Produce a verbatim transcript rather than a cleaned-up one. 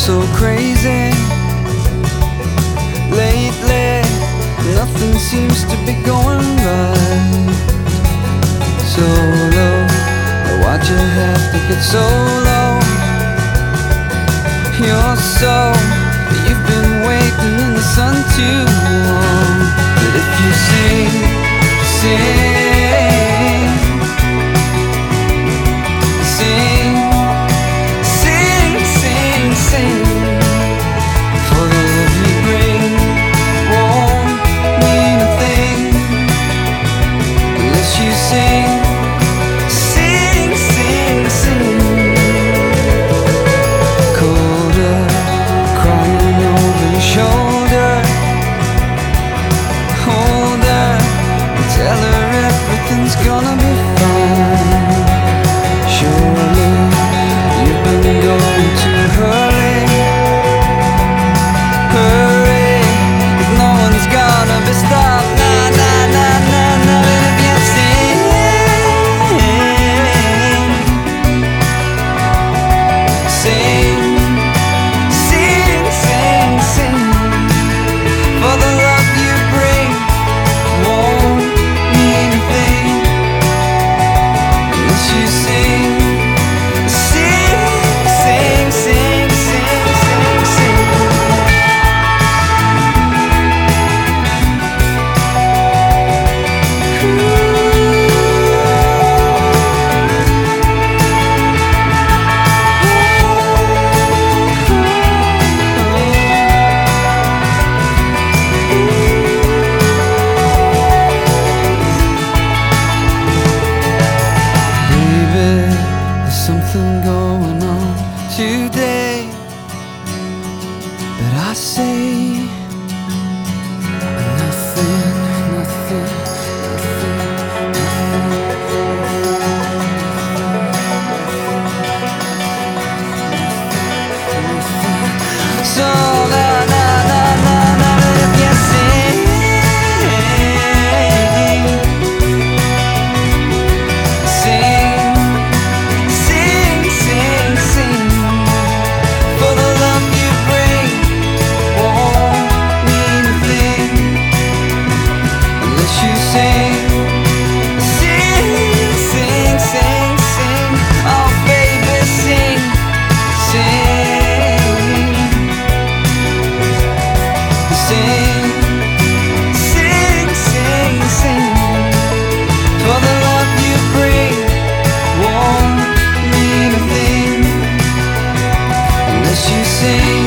so crazy. Lately, nothing seems to be going right. So low, why'd you have to get so low? You're so, you've been waiting in the sun too long. But if you sing, sing, sing, sing, sing, sing, for the love you bring won't mean a thing unless you sing, sing, sing, sing. Colder, crying over your shoulder. Hold her, tell her everything's gonna be fine. Surely you've been going too early. Hurry, 'cause no one's gonna be stopped. Nah, nah, nah, nah, nah. And if you sing, sing, sing, sing, sing, for the love you bring won't mean a thing unless you sing, sing, sing, sing, sing, sing, sing. Baby, there's something going on today, but I say nothing, nothing, nothing, nothing. So na na na na na, if you sing, sing, sing, sing, sing, for the love you bring won't mean a thing unless you sing, sing, sing, sing, sing. Oh baby, sing, sing, sing, sing, sing, sing, for the love you bring won't mean a thing unless you sing.